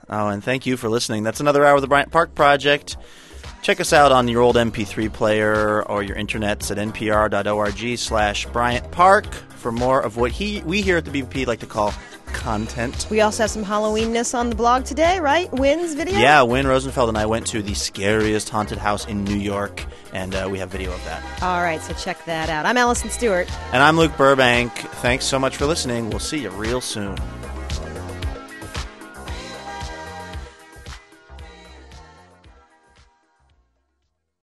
Oh, and thank you for listening. That's another hour of the Bryant Park Project. Check us out on your old MP3 player or your internets at npr.org/Bryant Park for more of what we here at the BPP like to call content. We also have some Halloweenness on the blog today, right? Wynn's video? Yeah, Wynn Rosenfeld and I went to the scariest haunted house in New York, and we have video of that. All right, so check that out. I'm Allison Stewart. And I'm Luke Burbank. Thanks so much for listening. We'll see you real soon.